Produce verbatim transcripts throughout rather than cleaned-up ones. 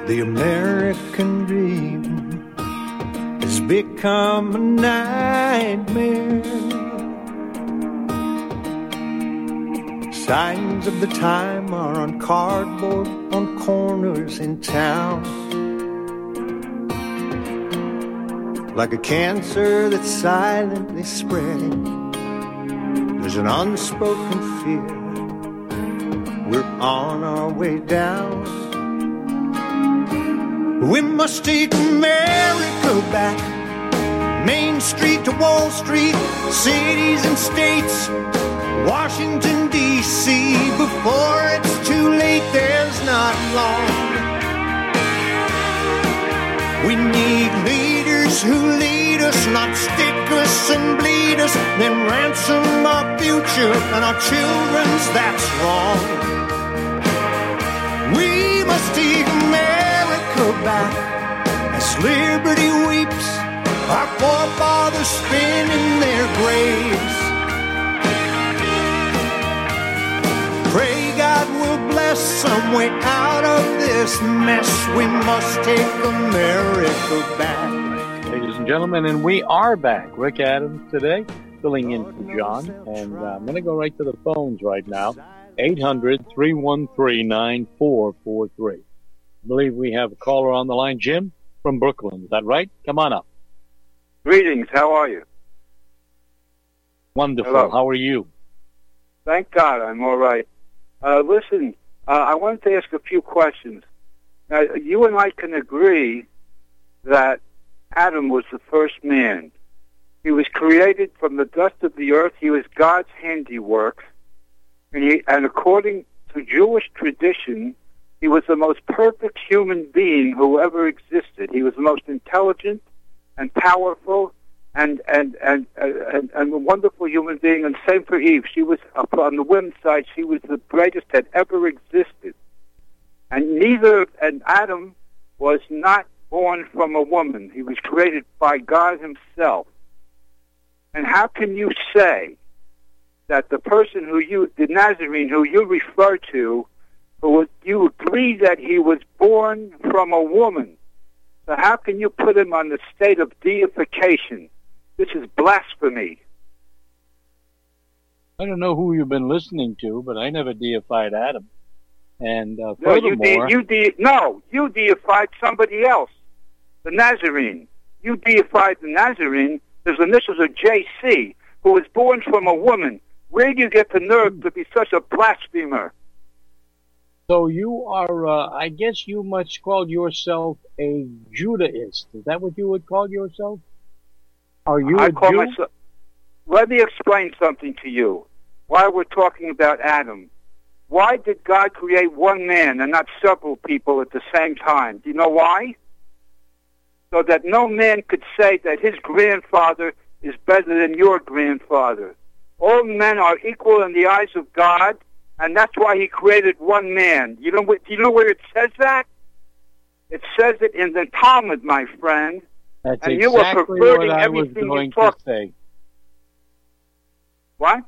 The American dream has become a nightmare. Signs of the time are on cardboard on corners in town. Like a cancer that's silently spreading, there's an unspoken fear. We're on our way down. We must take America back. Main Street to Wall Street, cities and states, Washington, D C Before it's too late, there's not long. We need leaders who lead us, not stick us and bleed us, then ransom our future and our children's, that's wrong. We must take America back as liberty weeps, our forefathers spin in their graves. Pray God will bless some way out of this mess. We must take America back. Ladies and gentlemen, and we are back. Rick Adams today, filling in for John. And uh, I'm going to go right to the phones right now. eight hundred, three one three, nine four four three. I believe we have a caller on the line, Jim from Brooklyn. Is that right? Come on up. Greetings. How are you? Wonderful. Hello. How are you? Thank God I'm all right. Uh, listen, uh, I wanted to ask a few questions. Now, you and I can agree that Adam was the first man. He was created from the dust of the earth. He was God's handiwork. And, he, and according to Jewish tradition, he was the most perfect human being who ever existed. He was the most intelligent and powerful and and and and, and a wonderful human being. And same for Eve. She was, on the women's side, she was the greatest that ever existed. And neither, and Adam was not born from a woman. He was created by God himself. And how can you say that the person who you, the Nazarene who you refer to, who was, you agree that he was born from a woman? So how can you put him on the state of deification? This is blasphemy. I don't know who you've been listening to, but I never deified Adam. And uh, no, you furthermore... de- you de- no, you deified somebody else, the Nazarene. You deified the Nazarene. His initials are J C, who was born from a woman. Where do you get the nerve to be such a blasphemer? So you are, uh, I guess you must call yourself a Judaist. Is that what you would call yourself? Are you I a call Jew? myself... Let me explain something to you. Why we're talking about Adam. Why did God create one man and not several people at the same time? Do you know why? So that no man could say that his grandfather is better than your grandfather. All men are equal in the eyes of God, and that's why he created one man. You know, do you know where it says that? It says it in the Talmud, my friend. That's and exactly you are perverting what I was everything going you talk. to say. What?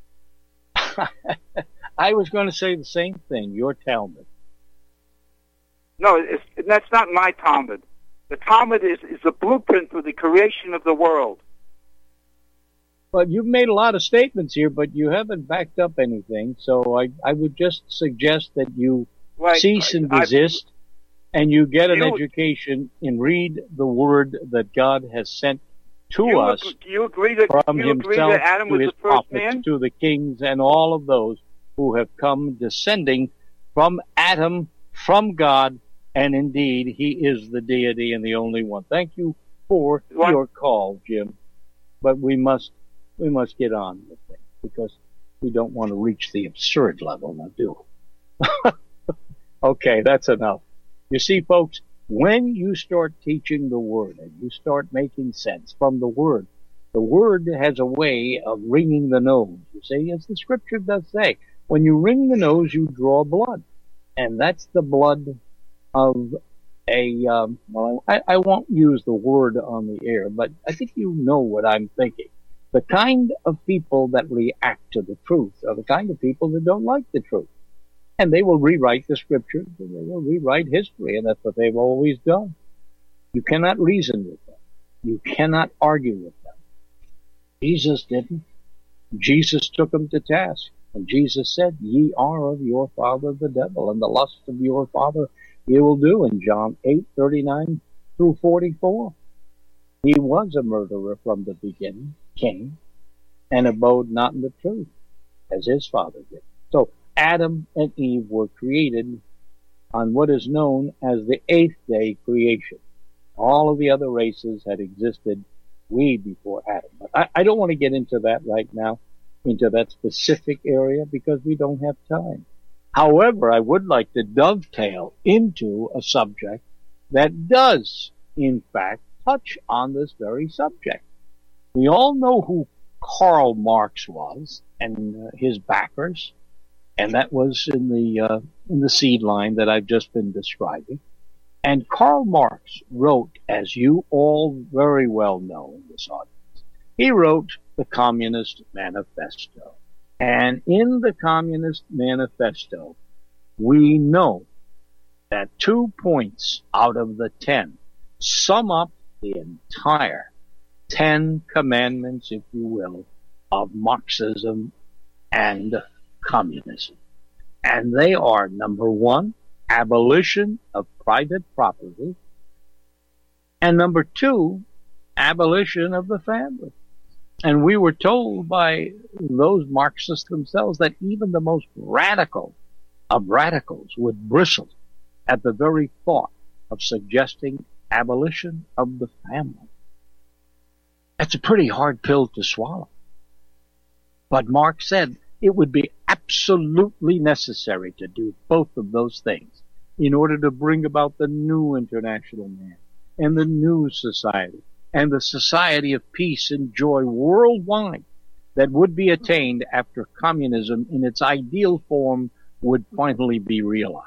I was going to say the same thing. Your Talmud. No, it's, that's not my Talmud. The Talmud is, is the blueprint for the creation of the world. Well, you've made a lot of statements here, but you haven't backed up anything. So I, I would just suggest that you Right. cease and I- desist, and you get an You- education and read the word that God has sent to you us ag- do you agree that from you agree himself that Adam to was his the first prophets, man? to the kings, and all of those who have come descending from Adam, from God, and indeed, he is the deity and the only one. Thank you for What? your call, Jim. But we must, we must get on with things because we don't want to reach the absurd level, now do we? Okay, that's enough. You see, folks, when you start teaching the Word and you start making sense from the Word, the Word has a way of wringing the nose. You see, as the Scripture does say, when you wring the nose, you draw blood. And that's the blood of a, um, well, I, I won't use the word on the air, but I think you know what I'm thinking. The kind of people that react to the truth are the kind of people that don't like the truth. And they will rewrite the scriptures, and they will rewrite history, and that's what they've always done. You cannot reason with them. You cannot argue with them. Jesus didn't. Jesus took them to task. And Jesus said, ye are of your father the devil, and the lust of your father ye will do, in John eight, thirty-nine through forty-four. He was a murderer from the beginning, Cain, and abode not in the truth, as his father did. So Adam and Eve were created on what is known as the eighth day creation. All of the other races had existed way before Adam. But I, I don't want to get into that right now, into that specific area, because we don't have time. However, I would like to dovetail into a subject that does, in fact, touch on this very subject. We all know who Karl Marx was and uh, his backers, and that was in the uh, in the seed line that I've just been describing. And Karl Marx wrote, as you all very well know in this audience, he wrote the Communist Manifesto. And in the Communist Manifesto, we know that two points out of the ten sum up the entire Ten Commandments, if you will, of Marxism and communism. And they are, number one, abolition of private property, and number two, abolition of the family. And we were told by those Marxists themselves that even the most radical of radicals would bristle at the very thought of suggesting abolition of the family. That's a pretty hard pill to swallow. But Marx said it would be absolutely necessary to do both of those things in order to bring about the new international man and the new society and the society of peace and joy worldwide that would be attained after communism in its ideal form would finally be realized.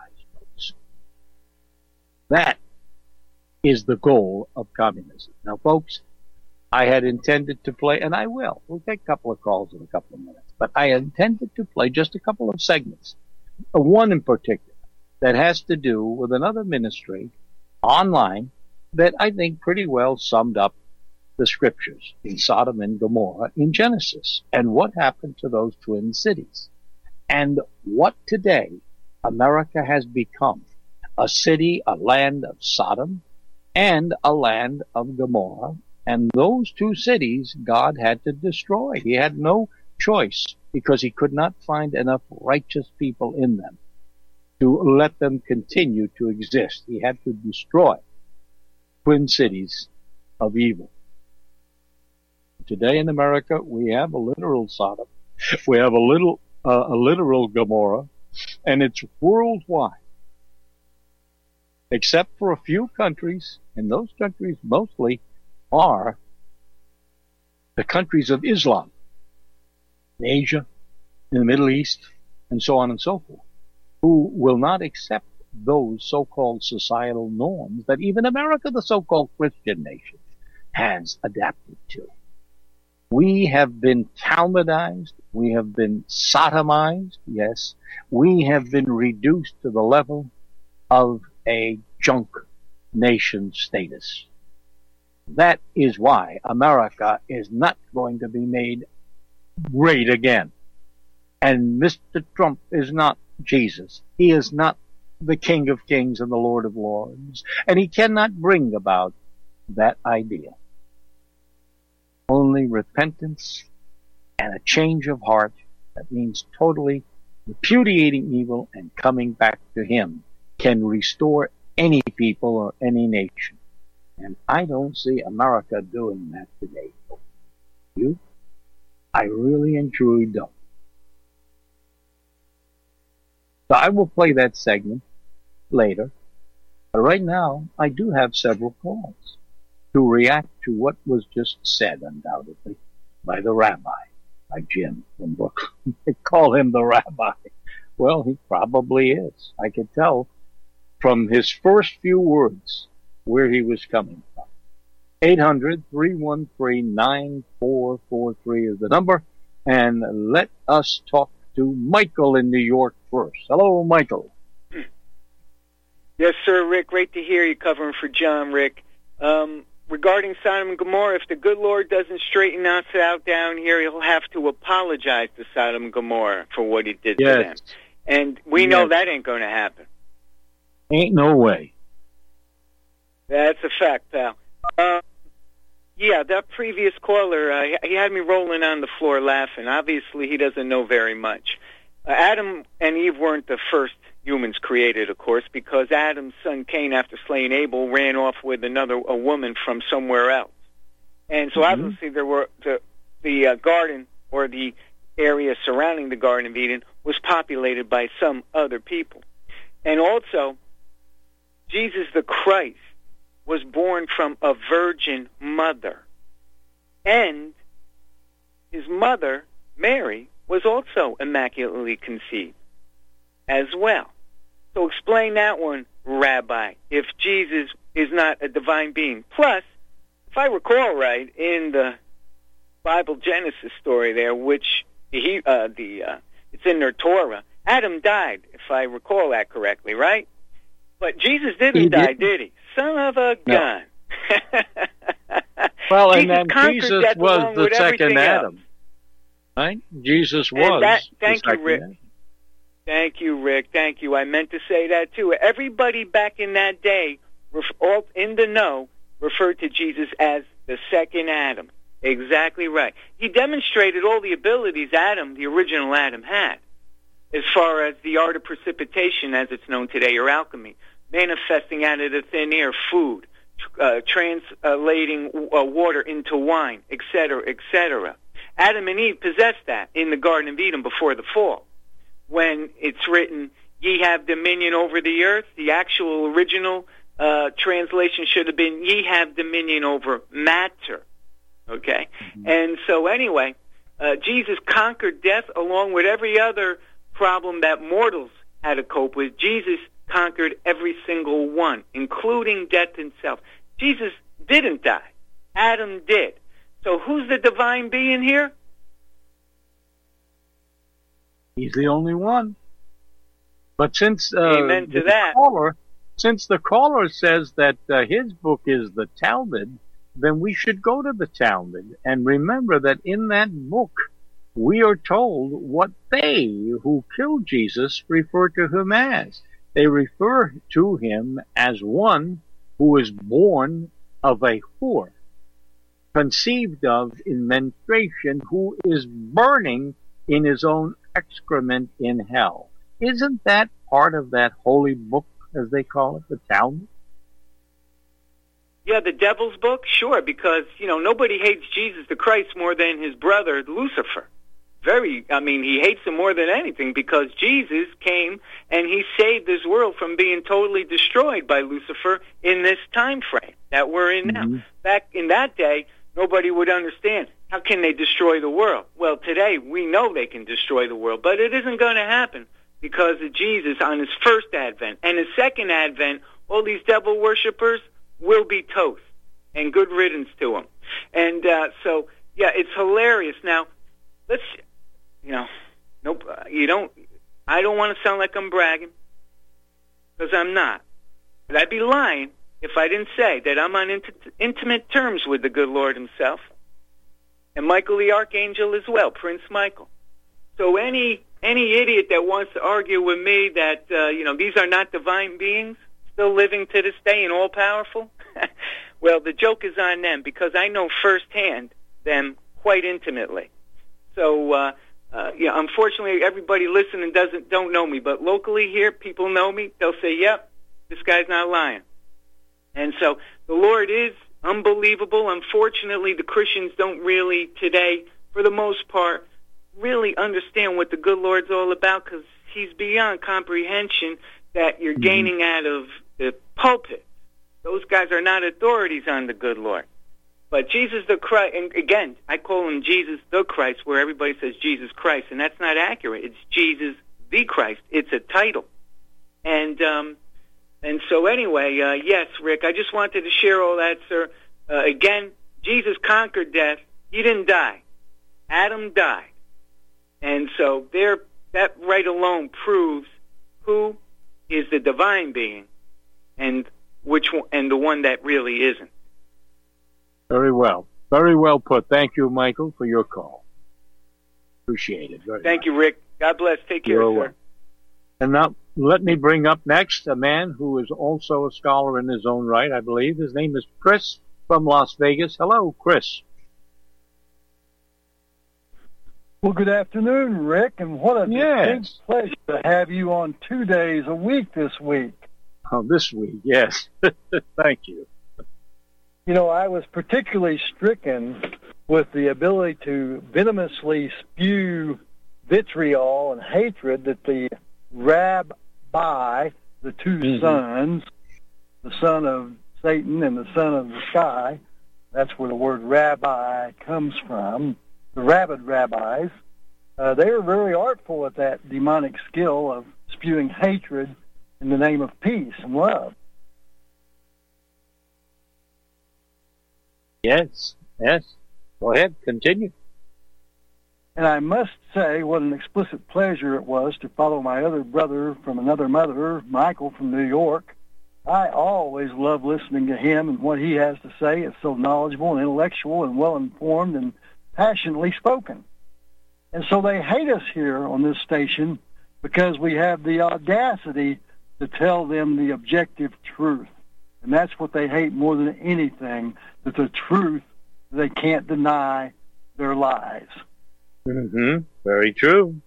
That is the goal of communism. Now, folks, I had intended to play, and I will. We'll take a couple of calls in a couple of minutes. But I intended to play just a couple of segments. One in particular that has to do with another ministry online that I think pretty well summed up the scriptures in Sodom and Gomorrah in Genesis and what happened to those twin cities and what today America has become, a city, a land of Sodom and a land of Gomorrah. And those two cities God had to destroy. He had no choice because he could not find enough righteous people in them to let them continue to exist. He had to destroy twin cities of evil. Today in America, we have a literal Sodom. We have a little, uh, a literal Gomorrah, and it's worldwide. Except for a few countries, and those countries mostly are the countries of Islam, in Asia, in the Middle East, and so on and so forth, who will not accept those so-called societal norms that even America, the so-called Christian nation, has adapted to. We have been Talmudized, we have been sodomized, yes, we have been reduced to the level of a junk nation status. That is why America is not going to be made great again. And Mister Trump is not Jesus. He is not the King of Kings and the Lord of Lords. And he cannot bring about that idea. Only repentance and a change of heart, that means totally repudiating evil and coming back to him, can restore any people or any nation. And I don't see America doing that today. You? I really and truly don't. So I will play that segment later. But right now, I do have several calls to react to what was just said, undoubtedly, by the rabbi, by Jim from Brooklyn. They call him the rabbi. Well, he probably is. I could tell from his first few words where he was coming from. eight hundred, three one three, nine four four three is the number. And let us talk to Michael in New York first. Hello, Michael. Yes, sir, Rick. Great to hear you covering for John, Rick. Um, regarding Sodom and Gomorrah, if the good Lord doesn't straighten us out down here, he'll have to apologize to Sodom and Gomorrah for what he did yes. to them. And we yes. know that ain't going to happen. Ain't no way. That's a fact, pal. Uh, yeah, that previous caller, uh, he had me rolling on the floor laughing. Obviously, he doesn't know very much. Uh, Adam and Eve weren't the first humans created, of course, because Adam's son Cain, after slaying Abel, ran off with another a woman from somewhere else. And so mm-hmm. obviously there were the, the uh, garden or the area surrounding the Garden of Eden was populated by some other people. And also, Jesus the Christ was born from a virgin mother. And his mother, Mary, was also immaculately conceived as well. So explain that one, Rabbi, if Jesus is not a divine being. Plus, if I recall right, in the Bible Genesis story there, which he, uh, the uh, it's in their Torah, Adam died, if I recall that correctly, right? But Jesus didn't he die, did. did he? Son of a gun. No. Well, Jesus and then Jesus was the second Adam. Right? Jesus was that, thank the you, Rick. Adam. Thank you, Rick. Thank you. I meant to say that, too. Everybody back in that day, all in the know, referred to Jesus as the second Adam. Exactly right. He demonstrated all the abilities Adam, the original Adam, had, as far as the art of precipitation, as it's known today, or alchemy, manifesting out of the thin air food, uh, translating uh, water into wine, et cetera, et cetera. Adam and Eve possessed that in the Garden of Eden before the fall. When it's written, ye have dominion over the earth, the actual original uh, translation should have been, ye have dominion over matter. Okay? Mm-hmm. And so anyway, uh, Jesus conquered death along with every other problem that mortals had to cope with. Jesus conquered every single one, including death itself. Jesus didn't die. Adam did. So who's the divine being here? He's the only one. But since uh, Amen to the that. caller, since the caller says that uh, his book is the Talmud, then we should go to the Talmud and remember that in that book we are told what they who killed Jesus refer to him as. They refer to him as one who is born of a whore, conceived of in menstruation, who is burning in his own excrement in hell. Isn't that part of that holy book, as they call it, the Talmud? Yeah, the devil's book? Sure, because, you know, nobody hates Jesus the Christ more than his brother, Lucifer. Very, I mean, he hates him more than anything because Jesus came and he saved this world from being totally destroyed by Lucifer in this time frame that we're in now. Mm-hmm. Back in that day, nobody would understand. How can they destroy the world? Well, today we know they can destroy the world, but it isn't going to happen because of Jesus on his first advent. And his second advent, all these devil worshippers will be toast, and good riddance to them. And uh, so, yeah, it's hilarious. Now, let's, you know, nope, you don't, I don't want to sound like I'm bragging, because I'm not. But I'd be lying if I didn't say that I'm on int- intimate terms with the good Lord himself. And Michael the Archangel as well, Prince Michael. So any any idiot that wants to argue with me that, uh, you know, these are not divine beings, still living to this day and all-powerful, well, the joke is on them because I know firsthand them quite intimately. So, uh, uh, yeah, unfortunately, everybody listening doesn't don't know me, but locally here, people know me. They'll say, yep, this guy's not lying. And so the Lord is unbelievable. Unfortunately, the Christians don't really today, for the most part, really understand what the good Lord's all about because he's beyond comprehension that you're mm-hmm. gaining out of the pulpit. Those guys are not authorities on the good Lord. But Jesus the Christ, and again, I call him Jesus the Christ, where everybody says Jesus Christ, and that's not accurate. It's Jesus the Christ. It's a title. And, um, And so anyway, uh, yes, Rick, I just wanted to share all that, sir. Uh, again, Jesus conquered death. He didn't die. Adam died. And so they're that right alone proves who is the divine being and which one, and the one that really isn't. Very well. Very well put. Thank you, Michael, for your call. Appreciate it. Very Thank much. you, Rick. God bless. Take care, You're sir. welcome. And now let me bring up next a man who is also a scholar in his own right, I believe. His name is Chris from Las Vegas. Hello, Chris. Well, good afternoon, Rick, and what a Yes. distinct pleasure to have you on two days a week this week. Oh, this week, yes. Thank you. You know, I was particularly stricken with the ability to venomously spew vitriol and hatred that the rabbi, the two Mhm. sons, the son of Satan and the son of the sky, that's where the word rabbi comes from, the rabid rabbis, uh, they are very artful at that demonic skill of spewing hatred in the name of peace and love. Yes, yes. Go ahead, continue. And I must say what an explicit pleasure it was to follow my other brother from another mother, Michael from New York. I always love listening to him and what he has to say. It's so knowledgeable and intellectual and well-informed and passionately spoken. And so they hate us here on this station because we have the audacity to tell them the objective truth. And that's what they hate more than anything, that the truth, they can't deny their lies. Mm-hmm. Very true.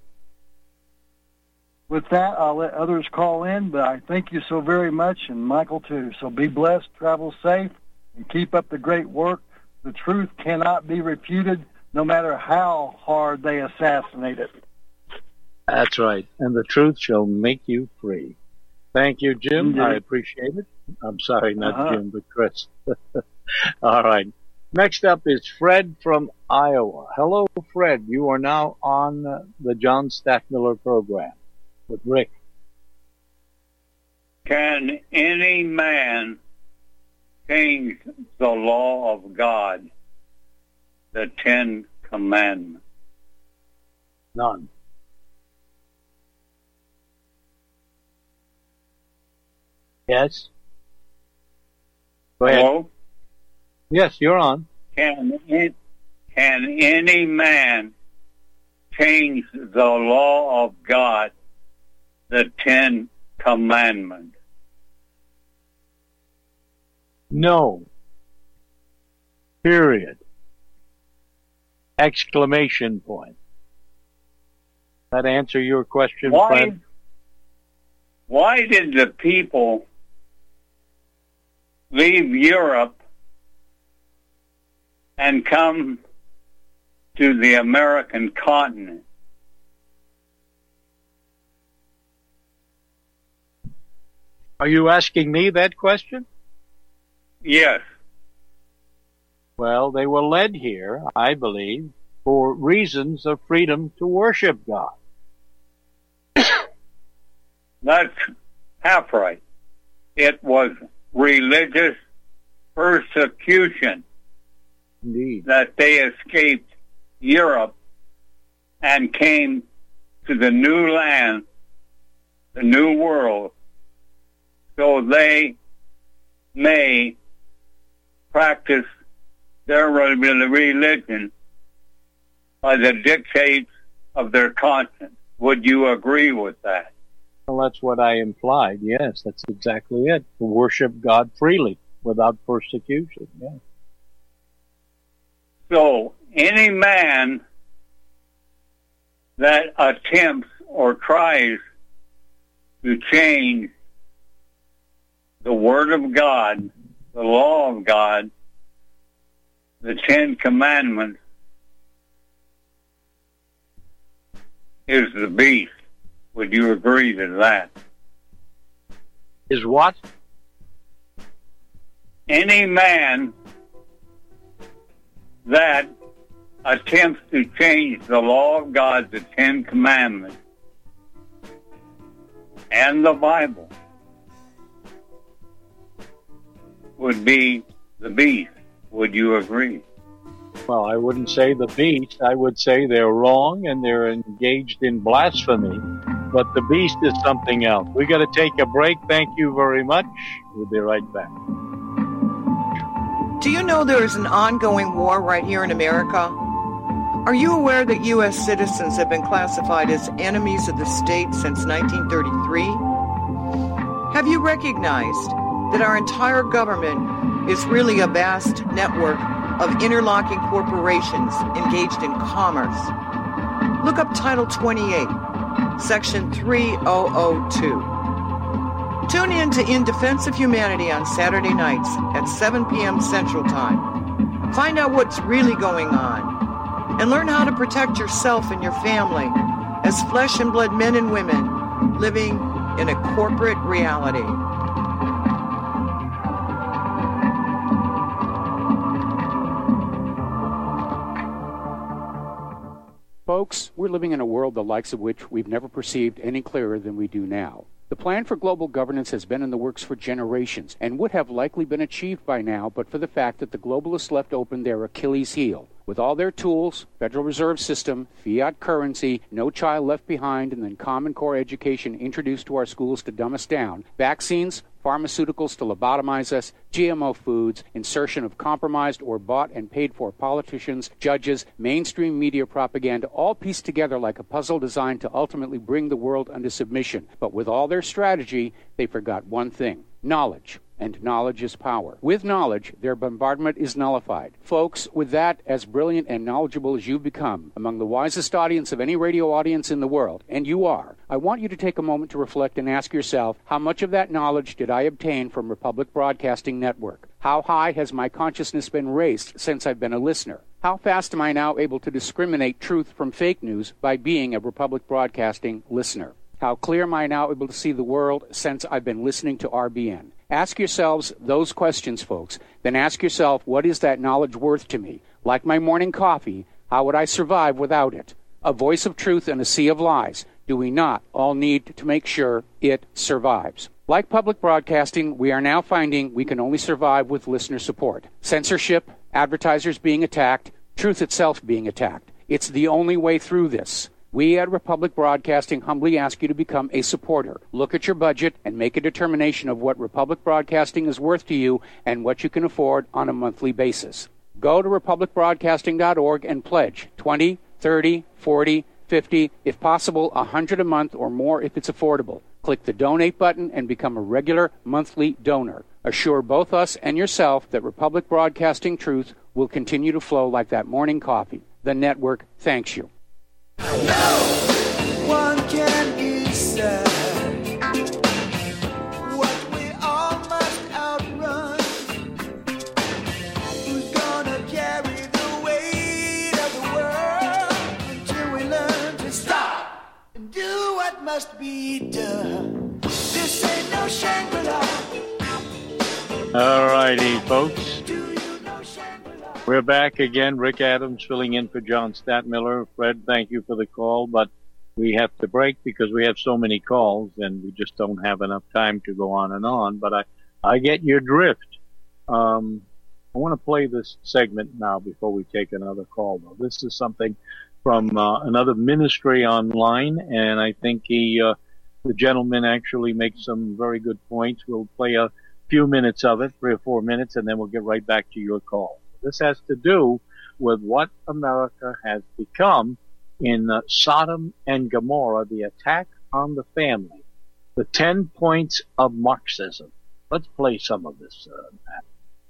With that, I'll let others call in, but I thank you so very much, and Michael too. So be blessed, travel safe, and keep up the great work. The truth cannot be refuted, no matter how hard they assassinate it. That's right. And the truth shall make you free. Thank you, Jim. Indeed. I appreciate it. I'm sorry, not Uh-huh. Jim, but Chris. All right. Next up is Fred from Iowa. Hello, Fred. You are now on uh, the John Stackmiller program with Rick. Can any man change the law of God, the Ten Commandments? None. Yes? Go ahead. Hello? Yes, you're on. Can, it, can any man change the law of God, the Ten Commandments? No. Period. Exclamation point. That answer your question, Why, Fred? why did the people leave Europe and come to the American continent? Are you asking me that question? Yes. Well, they were led here, I believe, for reasons of freedom to worship God. That's half right. It was religious persecution Indeed. that they escaped Europe and came to the new land, the new world, so they may practice their religion by the dictates of their conscience. Would you agree with that? Well, that's what I implied. Yes, that's exactly it. To worship God freely without persecution. Yes. So any man that attempts or tries to change the Word of God, the law of God, the Ten Commandments, is the beast. Would you agree to that? Is what? Any man that attempts to change the law of God, the Ten Commandments, and the Bible would be the beast. Would you agree? Well, I wouldn't say the beast. I would say they're wrong and they're engaged in blasphemy. But the beast is something else. We got to take a break. Thank you very much. We'll be right back. Do you know there is an ongoing war right here in America? Are you aware that U S citizens have been classified as enemies of the state since nineteen thirty-three? Have you recognized that our entire government is really a vast network of interlocking corporations engaged in commerce? Look up Title twenty-eight, Section three thousand two. Tune in to In Defense of Humanity on Saturday nights at seven p.m. Central Time. Find out what's really going on and learn how to protect yourself and your family as flesh and blood men and women living in a corporate reality. Folks, we're living in a world the likes of which we've never perceived any clearer than we do now. The plan for global governance has been in the works for generations and would have likely been achieved by now but for the fact that the globalists left open their Achilles heel. With all their tools, Federal Reserve System, fiat currency, no child left behind, and then Common Core education introduced to our schools to dumb us down, vaccines, pharmaceuticals to lobotomize us, G M O foods, insertion of compromised or bought and paid for politicians, judges, mainstream media propaganda, all pieced together like a puzzle designed to ultimately bring the world under submission. But with all their strategy, they forgot one thing: knowledge. And knowledge is power. With knowledge, their bombardment is nullified. Folks, with that, as brilliant and knowledgeable as you've become, among the wisest audience of any radio audience in the world, and you are, I want you to take a moment to reflect and ask yourself, how much of that knowledge did I obtain from Republic Broadcasting Network? How high has my consciousness been raised since I've been a listener? How fast am I now able to discriminate truth from fake news by being a Republic Broadcasting listener? How clear am I now able to see the world since I've been listening to R B N? Ask yourselves those questions, folks. Then ask yourself, what is that knowledge worth to me? Like my morning coffee, how would I survive without it? A voice of truth in a sea of lies. Do we not all need to make sure it survives? Like public broadcasting, we are now finding we can only survive with listener support. Censorship, advertisers being attacked, truth itself being attacked. It's the only way through this. We at Republic Broadcasting humbly ask you to become a supporter. Look at your budget and make a determination of what Republic Broadcasting is worth to you and what you can afford on a monthly basis. Go to republic broadcasting dot org and pledge twenty, thirty, forty, fifty, if possible one hundred a month or more if it's affordable. Click the donate button and become a regular monthly donor. Assure both us and yourself that Republic Broadcasting truth will continue to flow like that morning coffee. The network thanks you. No one can decide what we all must outrun. Who's gonna carry the weight of the world until we learn to stop and do what must be done? This ain't no Shangri-La. All righty, folks. We're back again. Rick Adams filling in for John Statmiller. Fred, thank you for the call, but we have to break because we have so many calls and we just don't have enough time to go on and on. But I, I get your drift. Um, I want to play this segment now before we take another call, though. This is something from uh, another ministry online, and I think he, uh, the gentleman actually makes some very good points. We'll play a few minutes of it, three or four minutes, and then we'll get right back to your call. This has to do with what America has become in uh, Sodom and Gomorrah, the attack on the family, the ten points of Marxism. Let's play some of this, uh, Matt.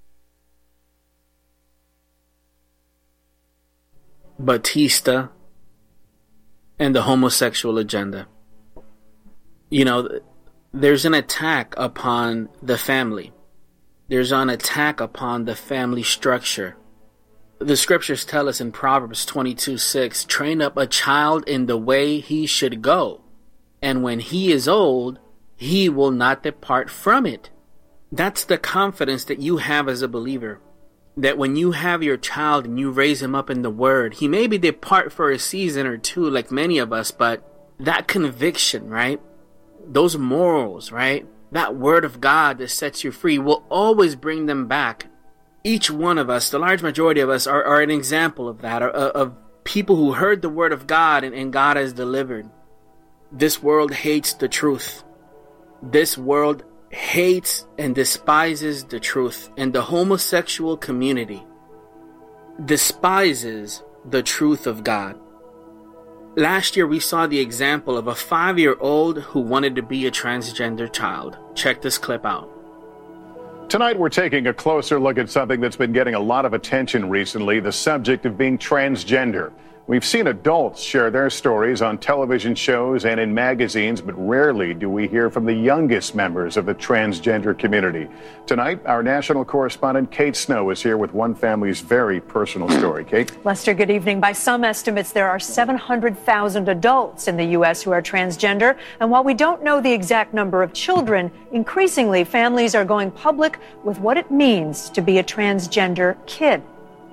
Batista and the homosexual agenda. You know, there's an attack upon the family. There's an attack upon the family structure. The scriptures tell us in Proverbs twenty-two six, train up a child in the way he should go, and when he is old, he will not depart from it. That's the confidence that you have as a believer, that when you have your child and you raise him up in the word, he maybe depart for a season or two like many of us, but that conviction, right? Those morals, right? That word of God that sets you free will always bring them back each one of us, the large majority of us, are, are an example of that, of, of people who heard the word of God and, and God has delivered. This world hates the truth. This world hates and despises the truth. And the homosexual community despises the truth of God. Last year, we saw the example of a five-year-old who wanted to be a transgender child. Check this clip out. Tonight, we're taking a closer look at something that's been getting a lot of attention recently, the subject of being transgender. We've seen adults share their stories on television shows and in magazines, but rarely do we hear from the youngest members of the transgender community. Tonight, our national correspondent Kate Snow is here with one family's very personal story. Kate? Lester, good evening. By some estimates, there are seven hundred thousand adults in the U S who are transgender. And while we don't know the exact number of children, increasingly families are going public with what it means to be a transgender kid.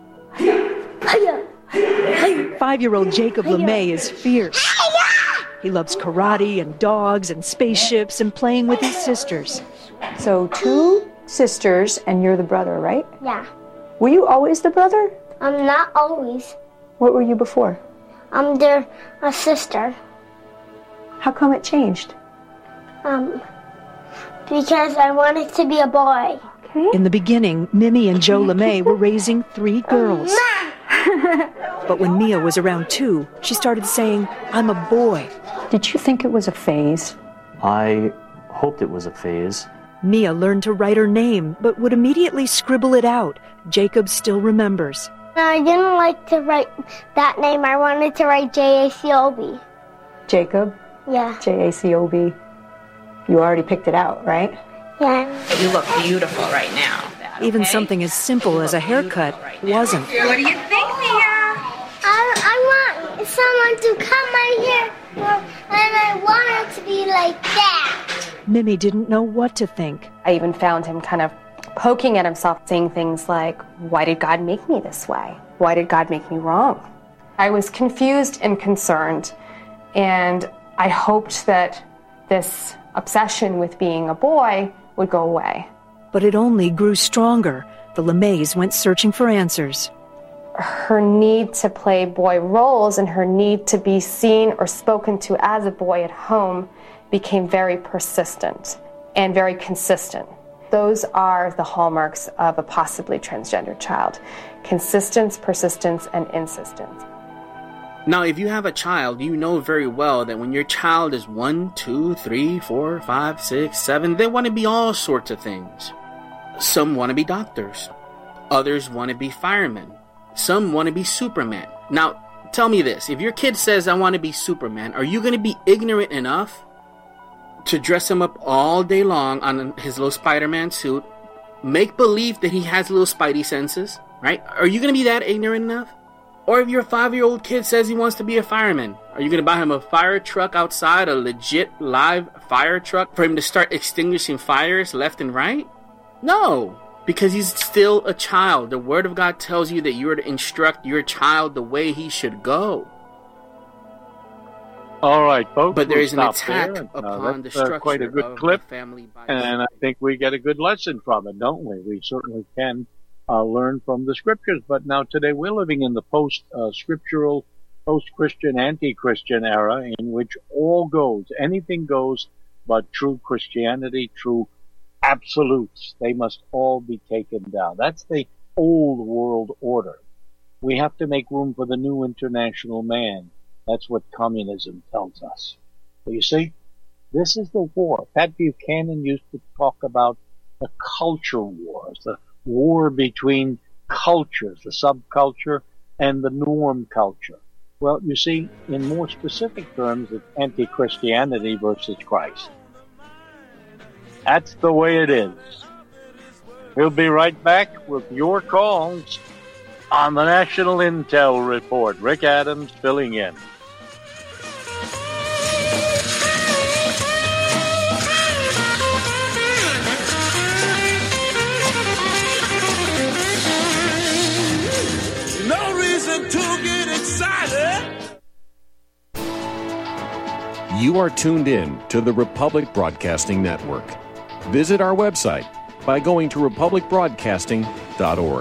Five-year-old Jacob LeMay is fierce. He loves karate and dogs and spaceships and playing with his sisters. So two sisters and you're the brother, right? Yeah. Were you always the brother? I'm not always. What were you before? I'm their a sister. How come it changed? Um, because I wanted to be a boy. Okay. In the beginning, Mimi and Joe LeMay were raising three girls. But when Mia was around two, she started saying, "I'm a boy." Did you think it was a phase? I hoped it was a phase. Mia learned to write her name, but would immediately scribble it out. Jacob still remembers. I didn't like to write that name. I wanted to write J A C O B. Jacob? Yeah. J A C O B. You already picked it out, right? Yeah. You look beautiful right now. Even something as simple as a haircut wasn't. What do you think, Mia? I, I want someone to cut my hair, and I want it to be like that. Mimi didn't know what to think. I even found him kind of poking at himself, saying things like, "Why did God make me this way? Why did God make me wrong?" I was confused and concerned, and I hoped that this obsession with being a boy would go away. But it only grew stronger. The LeMays went searching for answers. Her need to play boy roles and her need to be seen or spoken to as a boy at home became very persistent and very consistent. Those are the hallmarks of a possibly transgender child: consistence, persistence, and insistence. Now, if you have a child, you know very well that when your child is one, two, three, four, five, six, seven, they want to be all sorts of things. Some want to be doctors. Others want to be firemen. Some want to be Superman. Now, tell me this. If your kid says, "I want to be Superman," are you going to be ignorant enough to dress him up all day long on his little Spider-Man suit, make believe that he has little spidey senses, right? Are you going to be that ignorant enough? Or if your five-year-old kid says he wants to be a fireman, are you going to buy him a fire truck outside, a legit live fire truck for him to start extinguishing fires left and right? No, because he's still a child. The Word of God tells you that you are to instruct your child the way he should go. All right, folks. But there we'll is an attack there. upon uh, the uh, structure quite a good of clip, the family Bible. And I think we get a good lesson from it, don't we? We certainly can uh, learn from the scriptures. But now today we're living in the post-scriptural, uh, post-Christian, anti-Christian era in which all goes, anything goes but true Christianity, true absolutes. They must all be taken down. That's the old world order. We have to make room for the new international man. That's what communism tells us. But you see, this is the war. Pat Buchanan used to talk about the culture wars, the war between cultures, the subculture and the norm culture. Well, you see, in more specific terms, it's anti-Christianity versus Christ. That's the way it is. We'll be right back with your calls on the National Intel Report. Rick Adams filling in. No reason to get excited. You are tuned in to the Republic Broadcasting Network. Visit our website by going to republic broadcasting dot org.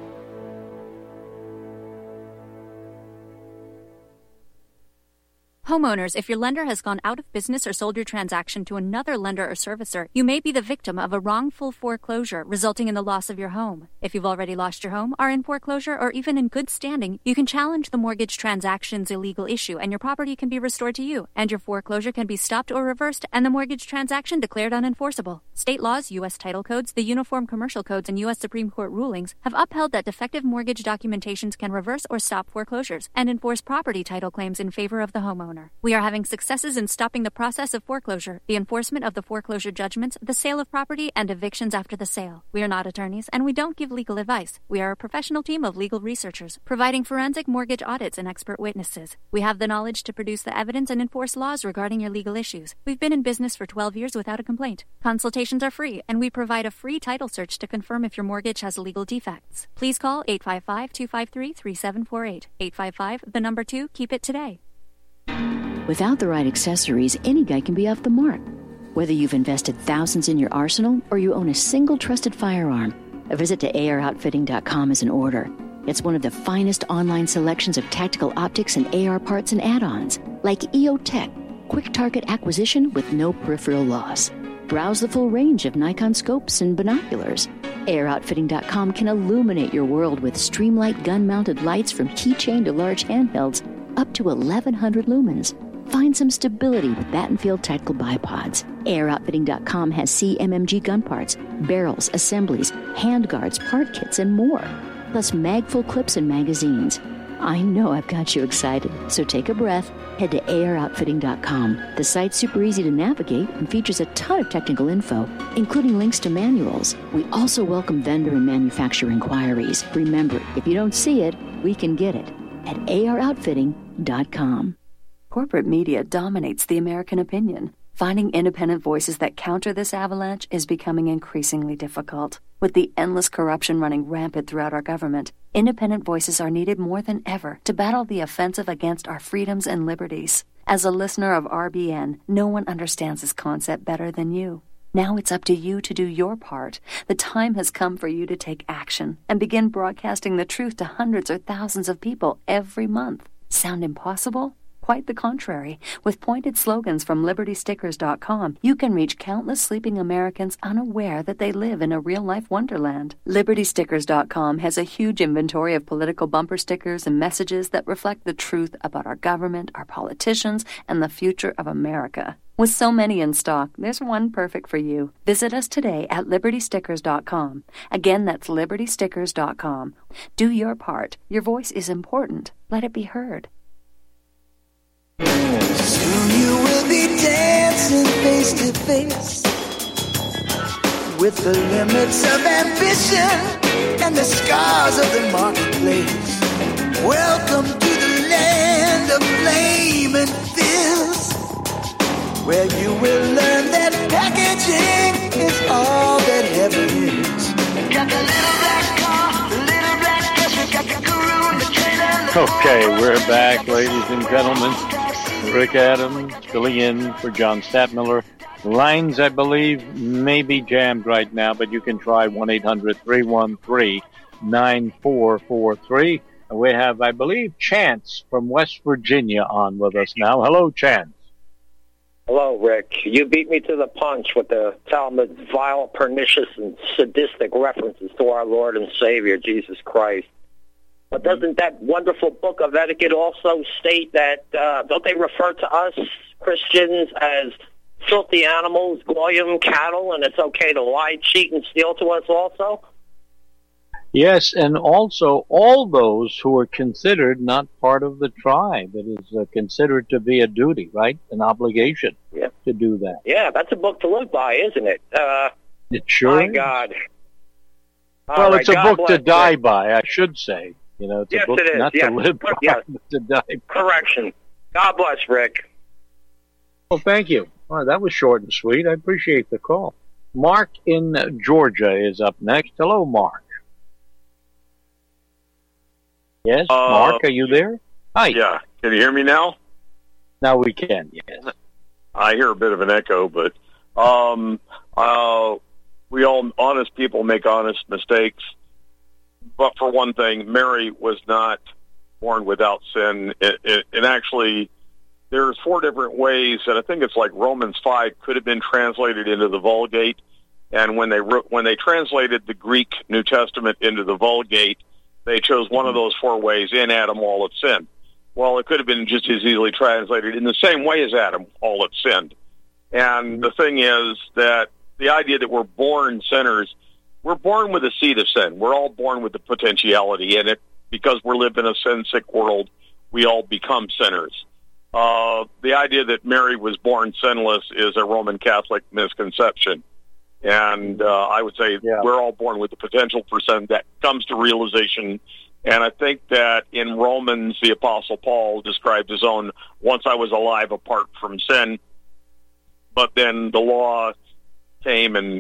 Homeowners, if your lender has gone out of business or sold your transaction to another lender or servicer, you may be the victim of a wrongful foreclosure, resulting in the loss of your home. If you've already lost your home, are in foreclosure, or even in good standing, you can challenge the mortgage transaction's illegal issue, and your property can be restored to you, and your foreclosure can be stopped or reversed, and the mortgage transaction declared unenforceable. State laws, U S title codes, the Uniform Commercial Codes, and U S Supreme Court rulings have upheld that defective mortgage documentations can reverse or stop foreclosures and enforce property title claims in favor of the homeowner. We are having successes in stopping the process of foreclosure, the enforcement of the foreclosure judgments, the sale of property, and evictions after the sale. We are not attorneys, and we don't give legal advice. We are a professional team of legal researchers, providing forensic mortgage audits and expert witnesses. We have the knowledge to produce the evidence and enforce laws regarding your legal issues. We've been in business for twelve years without a complaint. Consultations are free, and we provide a free title search to confirm if your mortgage has legal defects. Please call eight five five, two five three, three seven four eight. eight five five, the number two, keep it today. Without the right accessories, any guy can be off the mark. Whether you've invested thousands in your arsenal or you own a single trusted firearm, a visit to A R outfitting dot com is in order. It's one of the finest online selections of tactical optics and A R parts and add-ons, like E O Tech, quick target acquisition with no peripheral loss. Browse the full range of Nikon scopes and binoculars. A R outfitting dot com can illuminate your world with Streamlight gun-mounted lights from keychain to large handhelds, up to eleven hundred lumens. Find some stability with Battenfield Tactical Bipods. A R outfitting dot com has C M M G gun parts, barrels, assemblies, handguards, part kits, and more. Plus mag-full clips and magazines. I know I've got you excited, so take a breath. Head to A R outfitting dot com. The site's super easy to navigate and features a ton of technical info, including links to manuals. We also welcome vendor and manufacturer inquiries. Remember, if you don't see it, we can get it at A R outfitting dot com. Corporate media dominates the American opinion. Finding independent voices that counter this avalanche is becoming increasingly difficult. With the endless corruption running rampant throughout our government, independent voices are needed more than ever to battle the offensive against our freedoms and liberties. As a listener of R B N, no one understands this concept better than you. Now it's up to you to do your part. The time has come for you to take action and begin broadcasting the truth to hundreds or thousands of people every month. Sound impossible? Quite the contrary. With pointed slogans from liberty stickers dot com, you can reach countless sleeping Americans unaware that they live in a real-life wonderland. liberty stickers dot com has a huge inventory of political bumper stickers and messages that reflect the truth about our government, our politicians, and the future of America. With so many in stock, there's one perfect for you. Visit us today at liberty stickers dot com. Again, that's liberty stickers dot com. Do your part. Your voice is important. Let it be heard. Soon you will be dancing face to face with the limits of ambition and the scars of the marketplace. Welcome to the land of flame and fizz, where you will learn that packaging is all that heaven is. Got the little black car, the little black dress, got the Karoon, the trailer. Okay, we're back, ladies and gentlemen. Rick Adams filling in for John Stadtmiller. Lines, I believe, may be jammed right now, but you can try one eight hundred, three one three, nine four four three. We have, I believe, Chance from West Virginia on with us now. Hello, Chance. Hello, Rick. You beat me to the punch with the Talmud's vile, pernicious, and sadistic references to our Lord and Savior, Jesus Christ. But doesn't that wonderful book of etiquette also state that, uh, don't they refer to us, Christians, as filthy animals, goyim cattle, and it's okay to lie, cheat, and steal to us also? Yes, and also all those who are considered not part of the tribe. It is uh, considered to be a duty, right? An obligation yeah. to do that. Yeah, that's a book to live by, isn't it? Uh, it sure My is. God. All well, right, it's a God book to bless, die Rick. by, I should say. You know, it's yes, a book it is. not yes. to live by, yes. but to die by. Correction. God bless, Rick. Well, thank you. Well, that was short and sweet. I appreciate the call. Mark in Georgia is up next. Hello, Mark. Yes, Uh, Mark, are you there? Hi. Yeah. Can you hear me now? Now we can, yes. I hear a bit of an echo, but um, uh, we all, honest people make honest mistakes. but for one thing, Mary was not born without sin. It, it, and actually, there's four different ways, and I think it's like Romans five could have been translated into the Vulgate. And when they wrote, when they translated the Greek New Testament into the Vulgate, they chose one of those four ways: in Adam all have sinned. Well, it could have been just as easily translated in the same way as Adam all have sinned. And the thing is that the idea that we're born sinners, we're born with a seed of sin. We're all born with the potentiality, and it because we live in a sin-sick world, we all become sinners. Uh, the idea that Mary was born sinless is a Roman Catholic misconception. And uh, I would say yeah. we're all born with the potential for sin that comes to realization. And I think that in Romans, the Apostle Paul described his own, once I was alive apart from sin, but then the law came and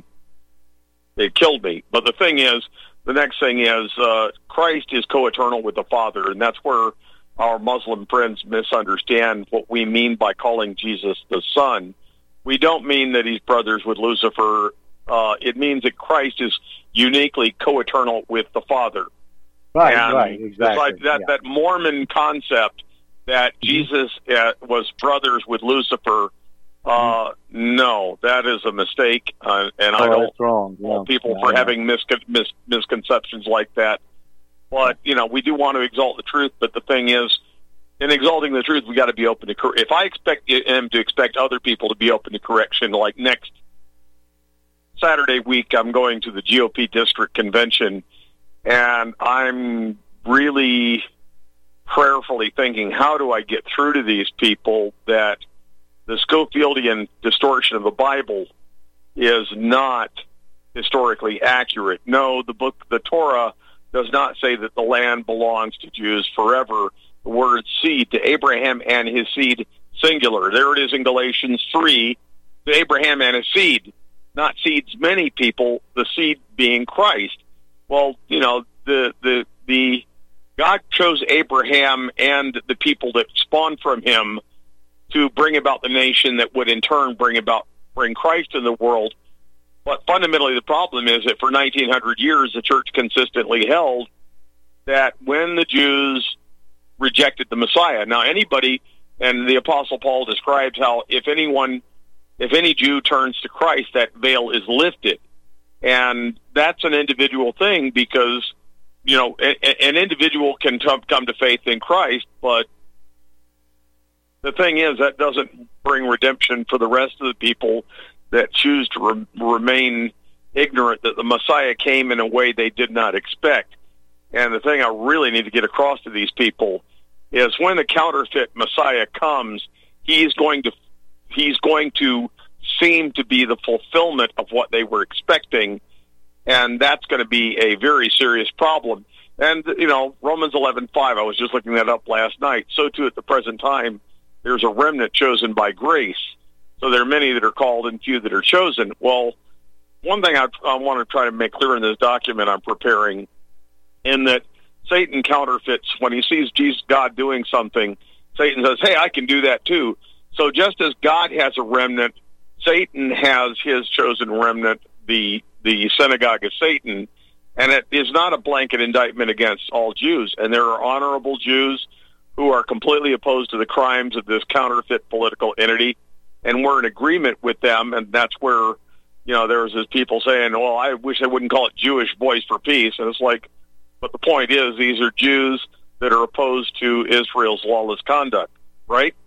it killed me. But the thing is, the next thing is, uh, Christ is co-eternal with the Father, and that's where our Muslim friends misunderstand what we mean by calling Jesus the Son. We don't mean that he's brothers with Lucifer. Uh, it means that Christ is uniquely co-eternal with the Father. Right, and right, exactly. That, yeah. that Mormon concept that mm-hmm. Jesus uh, was brothers with Lucifer, uh, mm-hmm. no, that is a mistake, uh, and oh, I don't wrong. fault yeah. people yeah, for yeah. having miscon- mis- misconceptions like that. But, you know, we do want to exalt the truth, but the thing is, in exalting the truth, we got to be open to cor- if I expect him to expect other people to be open to correction, like next Saturday week, I'm going to the G O P district convention, and I'm really prayerfully thinking, how do I get through to these people that the Scofieldian distortion of the Bible is not historically accurate? No, the book, the Torah, does not say that the land belongs to Jews forever. The word seed, to Abraham and his seed, singular. There it is in Galatians three, to Abraham and his seed, not seeds many people, the seed being Christ. Well, you know, the the the God chose Abraham and the people that spawned from him to bring about the nation that would in turn bring about bring Christ in the world. But fundamentally, the problem is that for nineteen hundred years, the church consistently held that when the Jews rejected the Messiah. Now, anybody, and the Apostle Paul describes how if anyone, if any Jew turns to Christ, that veil is lifted. And that's an individual thing because, you know, a, an individual can t- come to faith in Christ, but the thing is that doesn't bring redemption for the rest of the people that choose to re- remain ignorant that the Messiah came in a way they did not expect. And the thing I really need to get across to these people is when the counterfeit Messiah comes, he's going to he's going to seem to be the fulfillment of what they were expecting, and that's going to be a very serious problem. And, you know, Romans eleven five, I was just looking that up last night. So, too, at the present time, there's a remnant chosen by grace. So there are many that are called and few that are chosen. Well, one thing I, I want to try to make clear in this document I'm preparing, in that Satan counterfeits when he sees Jesus, God doing something. Satan says, hey, I can do that too. So just as God has a remnant, Satan has his chosen remnant, the the synagogue of Satan, and it is not a blanket indictment against all Jews. And there are honorable Jews who are completely opposed to the crimes of this counterfeit political entity, and we're in agreement with them, and that's where, you know, there's this people saying, well, I wish I wouldn't call it Jewish Voice for Peace, and it's like, but the point is, these are Jews that are opposed to Israel's lawless conduct, right?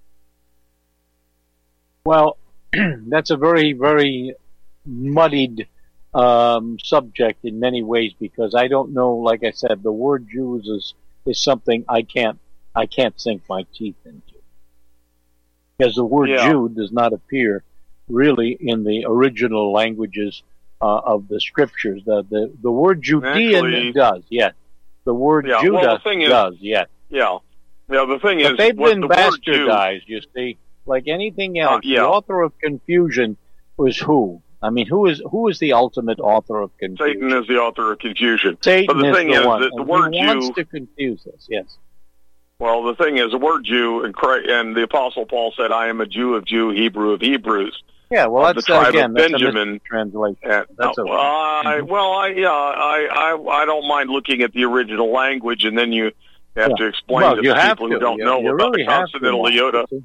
Well, that's a very, very muddied um, subject in many ways, because I don't know, like I said, the word Jews is, is something I can't I can't sink my teeth into. Because the word yeah. Jew does not appear really in the original languages uh, of the scriptures. The the, the word Judean Actually, does, yes. The word yeah, Judah well, the thing is, does, yes. Yeah. Yeah, the thing but is, they've what been the bastardized, you see. Like anything else, uh, yeah. the author of confusion was who? I mean, who is who is the ultimate author of confusion? Satan is the author of confusion. Satan but the is thing the is one. that the and word he Jew wants to confuse us, yes. Well, the thing is, the word Jew, and, Christ, and the Apostle Paul said, I am a Jew of Jew, Hebrew of Hebrews. Yeah, well, of that's the tribe again of that's Benjamin. a translation. And, That's uh, a, well, I, well, I, yeah, I, I, I don't mind looking at the original language, and then you have Yeah. to explain Well, to you have people to. who don't You- know you about really the have to, consonantal Mark, iota. you see.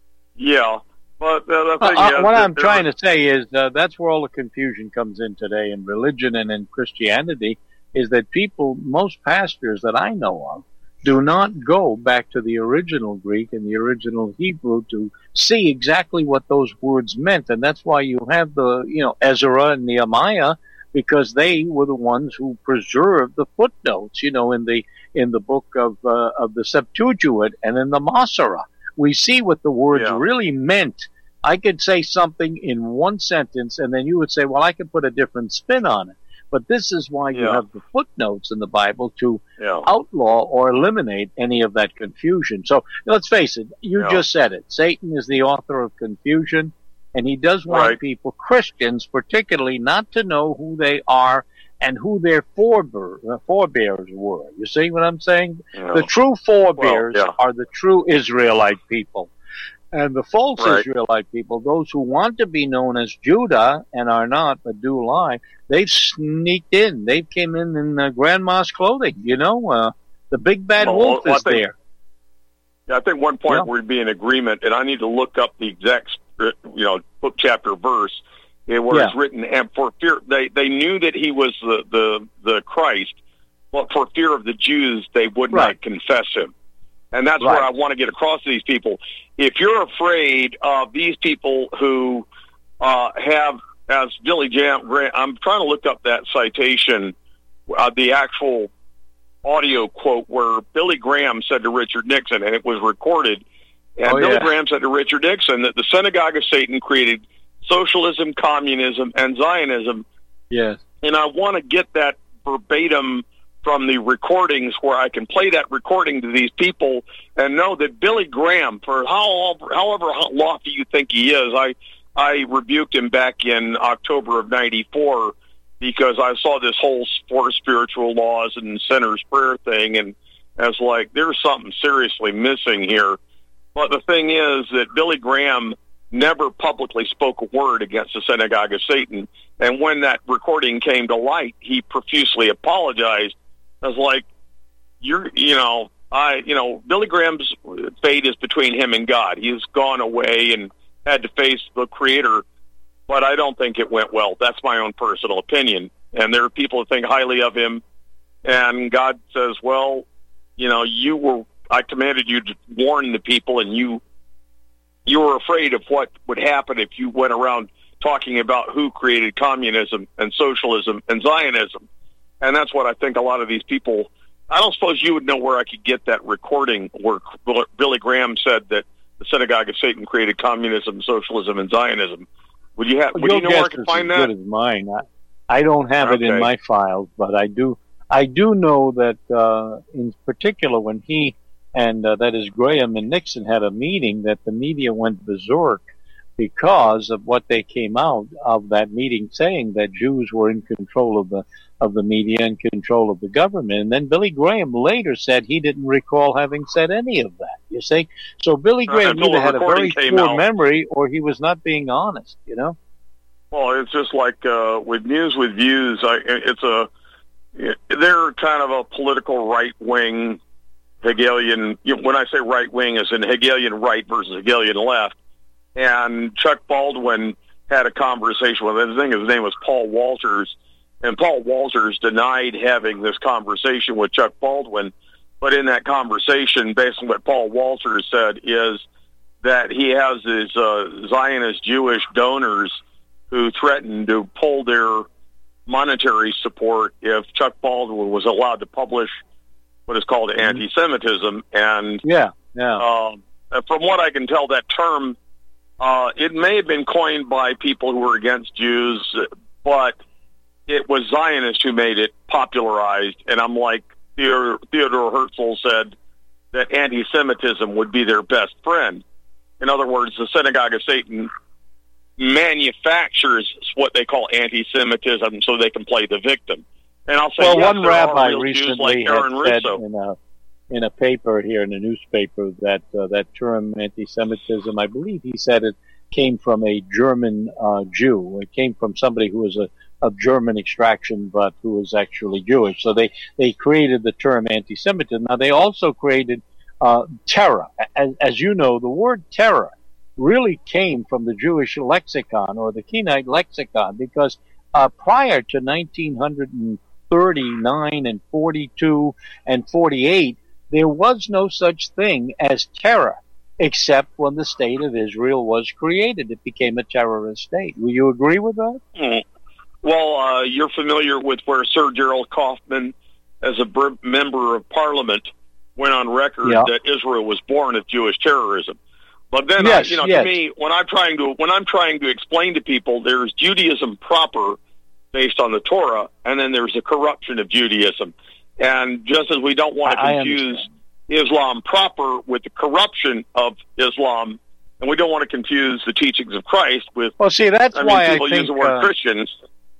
Yeah, but uh, the Well, thing uh, is, what that I'm there- trying to say is uh, that's where all the confusion comes in today in religion and in Christianity, is that people, most pastors that I know of, do not go back to the original Greek and the original Hebrew to see exactly what those words meant. And that's why you have the, you know, Ezra and Nehemiah, because they were the ones who preserved the footnotes, you know, in the in the book of uh, of the Septuagint and in the Masorah. We see what the words Yeah. really meant. I could say something in one sentence, and then you would say, well, I could put a different spin on it. But this is why you Yeah. have the footnotes in the Bible to Yeah. outlaw or eliminate any of that confusion. So let's face it, you Yeah. just said it. Satan is the author of confusion, and he does want Right. people, Christians particularly, not to know who they are and who their forebear, uh, forebears were. You see what I'm saying? Yeah. The true forebears Well, yeah. are the true Israelite people. And the false Right. Israelite people, those who want to be known as Judah and are not but do lie, they've sneaked in. They came in in uh, grandma's clothing, you know. Uh, the big bad Well, wolf well, I is think- there. Yeah, I think one point Yeah. we'd be in agreement, and I need to look up the exact, you know, book, chapter, verse, eh, where it's Yeah. written. And for fear, they they knew that he was the the the Christ, but for fear of the Jews, they would Right. not confess him. And that's Right. where I want to get across to these people. If you're afraid of these people who uh, have, as Billy Jam, Graham, I'm trying to look up that citation, uh, the actual audio quote where Billy Graham said to Richard Nixon, and it was recorded, and Oh, Billy yeah. Graham said to Richard Nixon that the synagogue of Satan created socialism, communism, and Zionism. Yes. And I want to get that verbatim from the recordings where I can play that recording to these people and know that Billy Graham, for how, however lofty you think he is, I, I rebuked him back in October of ninety-four because I saw this whole four spiritual laws and sinner's prayer thing, and I was like, there's something seriously missing here. But the thing is that Billy Graham never publicly spoke a word against the synagogue of Satan, and when that recording came to light, he profusely apologized. I was like, you're, you know, I, you know, Billy Graham's fate is between him and God. He's gone away and had to face the Creator, but I don't think it went well. That's my own personal opinion. And there are people that think highly of him, and God says, well, you know, you were, I commanded you to warn the people, and you, you were afraid of what would happen if you went around talking about who created communism and socialism and Zionism. And that's what I think a lot of these people, I don't suppose you would know where I could get that recording where Billy Graham said that the synagogue of Satan created communism, socialism, and Zionism. Would you have? Well, Would you your know where I guess could is find as that? good as mine. I, I don't have it in Okay. my files, but I do. I do know that uh, in particular when he and uh, that is Graham and Nixon had a meeting, that the media went berserk because of what they came out of that meeting, saying that Jews were in control of the of the media and control of the government. And then Billy Graham later said he didn't recall having said any of that. You see, so Billy Uh, Graham until either the had a very recording came poor out. memory or he was not being honest. You know. Well, it's just like uh, with News with Views. I, it's a they're kind of a political right wing Hegelian. You know, when I say right wing, is in Hegelian right versus Hegelian left. And Chuck Baldwin had a conversation with him. I think his name was Paul Walters, and Paul Walters denied having this conversation with Chuck Baldwin. But in that conversation, based on what Paul Walters said, is that he has his uh, Zionist Jewish donors who threatened to pull their monetary support if Chuck Baldwin was allowed to publish what is called anti-Semitism. And Yeah, yeah. um, from what I can tell, that term, uh, it may have been coined by people who were against Jews, but it was Zionists who made it popularized. And I'm like, Theodore, Theodore Herzl said that anti-Semitism would be their best friend. In other words, the Synagogue of Satan manufactures what they call anti-Semitism so they can play the victim. And I'll say, well, yes, one there are rabbi real Jews recently like Aaron had said Russo. in a in a paper here in a newspaper that uh, that term anti-Semitism, I believe he said it came from a German uh, Jew. It came from somebody who was a of German extraction, but who was actually Jewish. So they, they created the term anti-Semitism. Now, they also created uh, terror. As, as you know, the word terror really came from the Jewish lexicon or the Kenite lexicon, because uh, prior to nineteen thirty-nine and forty-two and forty-eight, there was no such thing as terror, except when the state of Israel was created. It became a terrorist state. Will you agree with that? Mm. Well, uh, you're familiar with where Sir Gerald Kaufman, as a br- member of Parliament, went on record yeah. that Israel was born of Jewish terrorism. But then, yes, I, you know, yes. to me, when I'm trying to when I'm trying to explain to people, there's Judaism proper, based on the Torah, and then there's the corruption of Judaism. And just as we don't want to confuse Islam proper with the corruption of Islam, and we don't want to confuse the teachings of Christ with, well, see, that's I why mean, people I think, use the word uh, Christians.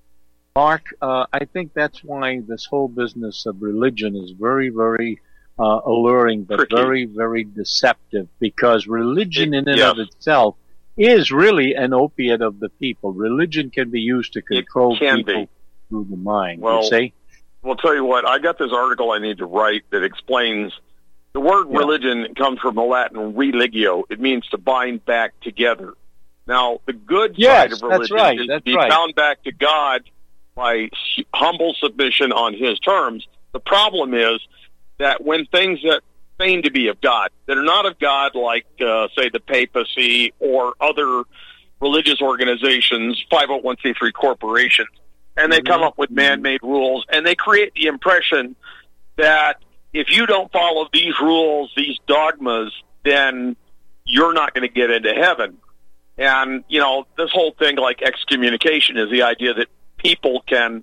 Mark, uh, I think that's why this whole business of religion is very, very uh, alluring, but Tricky. very, very deceptive, because religion It- in and yes. of itself is really an opiate of the people. Religion can be used to control can people be. through the mind, Well, you see? Well, tell you what, I got this article I need to write that explains the word Yeah. religion comes from the Latin religio. It means to bind back together. Now, the good Yes, side of religion that's right, is that's to be right. bound back to God by humble submission on His terms. The problem is that when things that feign to be of God, that are not of God, like, uh, say, the papacy or other religious organizations, five oh one c three corporations, and they come up with man-made rules, and they create the impression that if you don't follow these rules, these dogmas, then you're not going to get into heaven. And, you know, this whole thing like excommunication is the idea that people can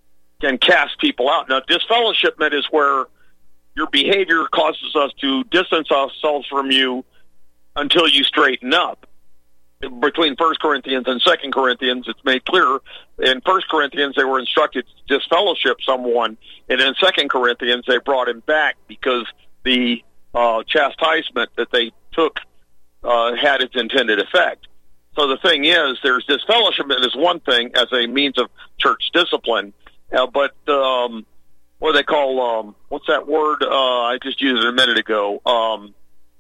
can cast people out. Now, disfellowshipment is where your behavior causes us to distance ourselves from you until you straighten up. Between First Corinthians and Second Corinthians, it's made clear. In First Corinthians, they were instructed to disfellowship someone, and in Second Corinthians, they brought him back because the uh, chastisement that they took uh, had its intended effect. So the thing is, there's disfellowshipment is one thing as a means of church discipline, uh, but um, what do they call, um, what's that word? Uh, I just used it a minute ago. Um,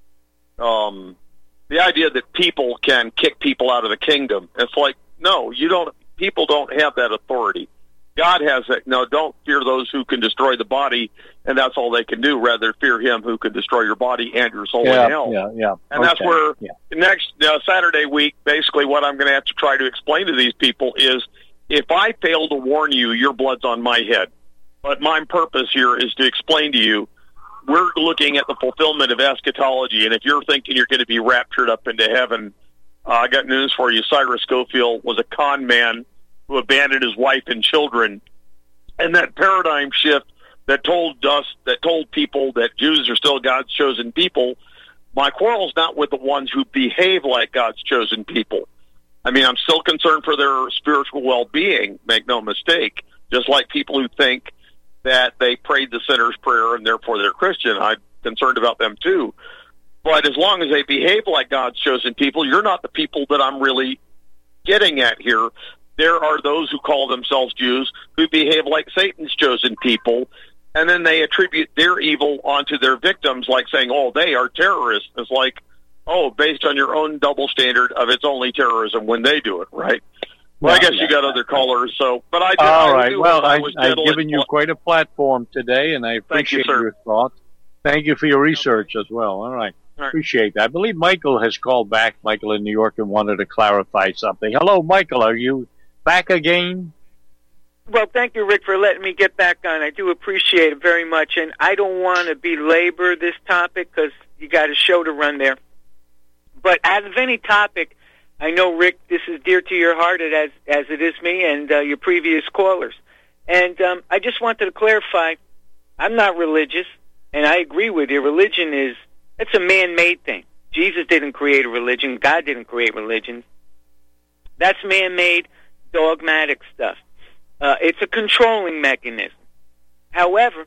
um, the idea that people can kick people out of the kingdom. It's like, no, you don't. People don't have that authority. God has it. No, don't fear those who can destroy the body, and that's all they can do. Rather, fear Him who can destroy your body and your soul Yeah, in hell. yeah, yeah. And that's Okay, where yeah. next uh, Saturday week, basically what I'm going to have to try to explain to these people is, if I fail to warn you, your blood's on my head. But my purpose here is to explain to you, we're looking at the fulfillment of eschatology, and if you're thinking you're going to be raptured up into heaven, uh, I got news for you. Cyrus Scofield was a con man who abandoned his wife and children. And that paradigm shift that told us, that told people that Jews are still God's chosen people, my quarrel's not with the ones who behave like God's chosen people. I mean, I'm still concerned for their spiritual well-being, make no mistake, just like people who think that they prayed the sinner's prayer and therefore they're Christian. I'm concerned about them too. But as long as they behave like God's chosen people, you're not the people that I'm really getting at here. There are those who call themselves Jews who behave like Satan's chosen people, and then they attribute their evil onto their victims, like saying, oh, they are terrorists. It's like, oh, based on your own double standard of it's only terrorism when they do it, right? Well, I guess yeah, you got other callers, so, but I did. All I right. knew Well, I I, was I've gentle given and- you quite a platform today, and I Thank you, appreciate sir. your thoughts. Thank you for your research as well. All right. All right. Appreciate that. I believe Michael has called back, Michael in New York, and wanted to clarify something. Hello, Michael. Are you back again? Well, thank you, Rick, for letting me get back on. I do appreciate it very much, and I don't want to belabor this topic because you got a show to run there. But out of any topic, I know, Rick, this is dear to your heart as as it is me and uh, your previous callers. And um, I just wanted to clarify, I'm not religious, and I agree with you. Religion is, it's a man-made thing. Jesus didn't create a religion. God didn't create religion. That's man-made, dogmatic stuff. Uh, it's a controlling mechanism. However,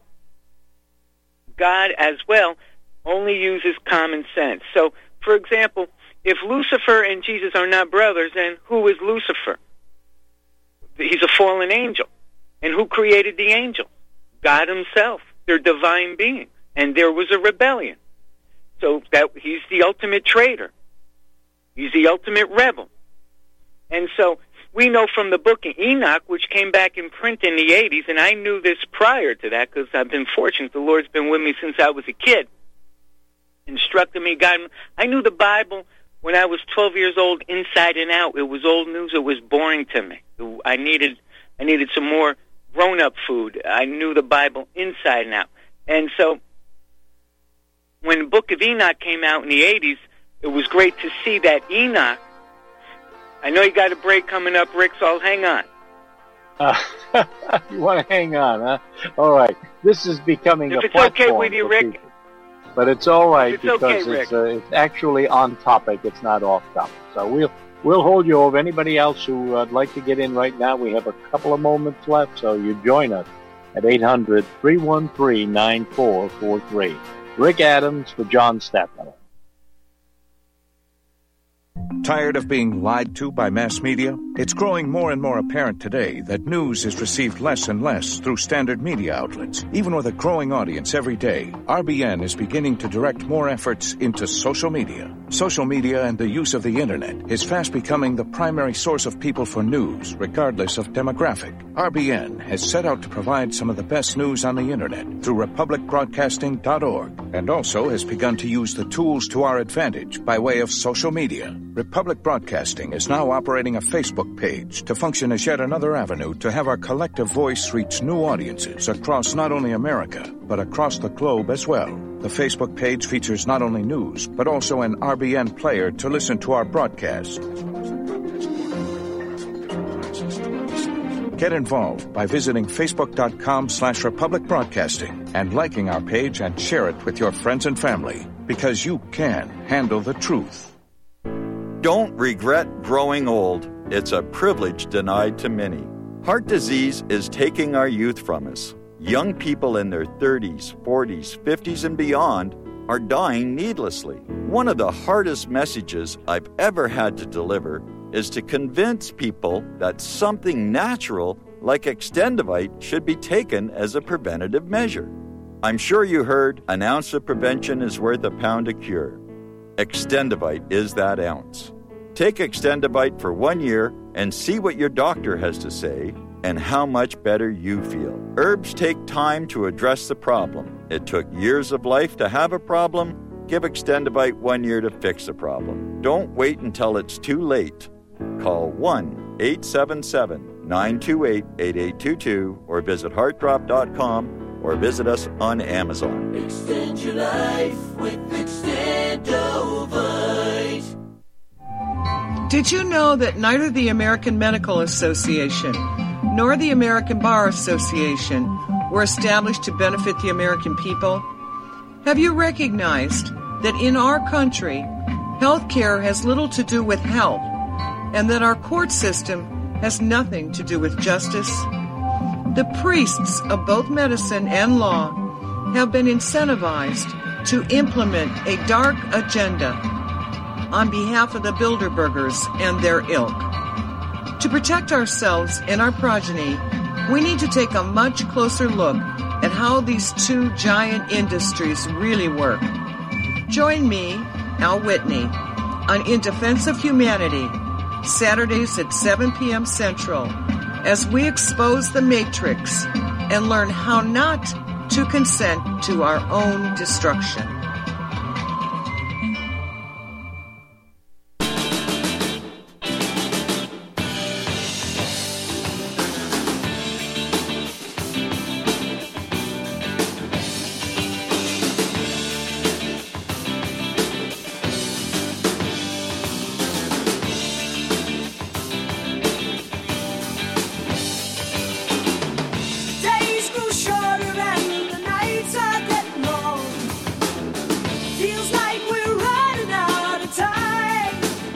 God as well only uses common sense. So, for example, if Lucifer and Jesus are not brothers, then who is Lucifer? He's a fallen angel. And who created the angel? God himself. They're divine beings. And there was a rebellion. So that he's the ultimate traitor. He's the ultimate rebel. And so we know from the book of Enoch, which came back in print in the eighties, and I knew this prior to that because I've been fortunate. The Lord's been with me since I was a kid. Instructed me, guided me. I knew the Bible when I was twelve years old, inside and out. It was old news. It was boring to me. I needed, I needed some more grown-up food. I knew the Bible inside and out. And so when the book of Enoch came out in the eighties, it was great to see that Enoch. I know you got a break coming up, Rick, so I'll hang on. Uh, you want to hang on, huh? All right. This is becoming if a it's okay with platform you, for Rick. people. But it's all right It's because okay, it's, Rick. uh, it's actually on topic. It's not off topic. So we'll we'll hold you over. Anybody else who would like to get in right now, we have a couple of moments left, so you join us at eight hundred, three one three, nine four four three. Rick Adams for John Stadtmiller. Tired of being lied to by mass media? It's growing more and more apparent today that news is received less and less through standard media outlets. Even with a growing audience every day, R B N is beginning to direct more efforts into social media. Social media and the use of the internet is fast becoming the primary source of people for news, regardless of demographic. R B N has set out to provide some of the best news on the internet through republic broadcasting dot org, and also has begun to use the tools to our advantage by way of social media. Republic Broadcasting is now operating a Facebook page to function as yet another avenue to have our collective voice reach new audiences across not only America, but across the globe as well. The Facebook page features not only news, but also an R B N player to listen to our broadcasts. Get involved by visiting facebook.com slash Republic Broadcasting and liking our page and share it with your friends and family, because you can handle the truth. Don't regret growing old. It's a privilege denied to many. Heart disease is taking our youth from us. Young people in their thirties, forties, fifties, and beyond are dying needlessly. One of the hardest messages I've ever had to deliver is to convince people that something natural like Extendivite should be taken as a preventative measure. I'm sure you heard, an ounce of prevention is worth a pound of cure. Extendivite is that ounce. Take Extendivite for one year and see what your doctor has to say and how much better you feel. Herbs take time to address the problem. It took years of life to have a problem. Give Extendivite one year to fix a problem. Don't wait until it's too late. Call one eight seven seven, nine two eight, eight eight two two or visit heart drop dot com or visit us on Amazon. Extend your life with Extendovite. Did you know that neither the American Medical Association nor the American Bar Association were established to benefit the American people? Have you recognized that in our country, health care has little to do with health, and that our court system has nothing to do with justice? The priests of both medicine and law have been incentivized to implement a dark agenda on behalf of the Bilderbergers and their ilk. To protect ourselves and our progeny, we need to take a much closer look at how these two giant industries really work. Join me, Al Whitney, on In Defense of Humanity, Saturdays at seven p.m. Central, as we expose the Matrix and learn how not to consent to our own destruction. Days grow shorter and the nights are getting long. Feels like we're running out of time.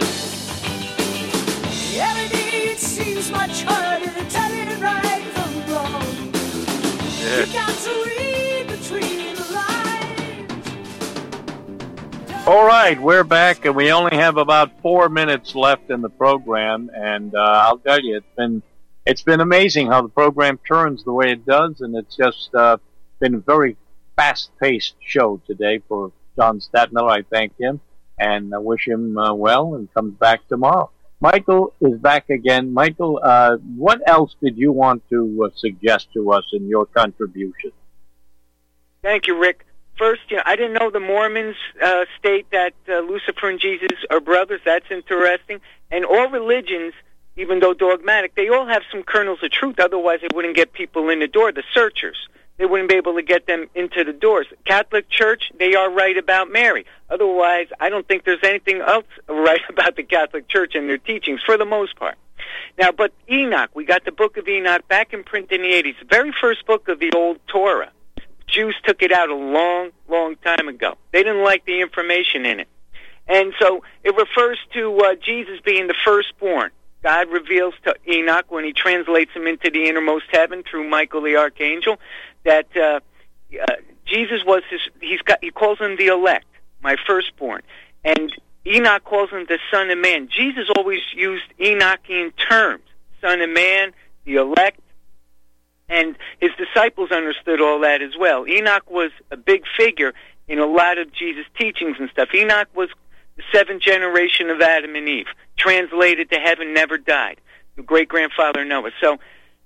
Every day it seems much harder to tell it right from wrong. You got to read between the lines. All right, we're back, and we only have about four minutes left in the program. And uh, I'll tell you, it's been it's been amazing how the program turns the way it does, and it's just uh, been a very fast-paced show today for John Stadtmiller. I thank him, and I wish him uh, well, and comes back tomorrow. Michael is back again. Michael, uh, what else did you want to uh, suggest to us in your contribution? Thank you, Rick. First, you know, I didn't know the Mormons uh, state that uh, Lucifer and Jesus are brothers. That's interesting. And all religions, even though dogmatic, they all have some kernels of truth. Otherwise, they wouldn't get people in the door, the searchers. They wouldn't be able to get them into the doors. Catholic Church, they are right about Mary. Otherwise, I don't think there's anything else right about the Catholic Church and their teachings, for the most part. Now, but Enoch, we got the book of Enoch back in print in the eighties, the very first book of the old Torah. Jews took it out a long, long time ago. They didn't like the information in it. And so it refers to uh, Jesus being the firstborn. God reveals to Enoch when he translates him into the innermost heaven through Michael the archangel that uh, uh, Jesus was his, he's got, he calls him the elect, my firstborn. And Enoch calls him the Son of Man. Jesus always used Enochian terms, Son of Man, the elect. And his disciples understood all that as well. Enoch was a big figure in a lot of Jesus' teachings and stuff. Enoch was the seventh generation of Adam and Eve, translated to heaven, never died, the great-grandfather Noah. So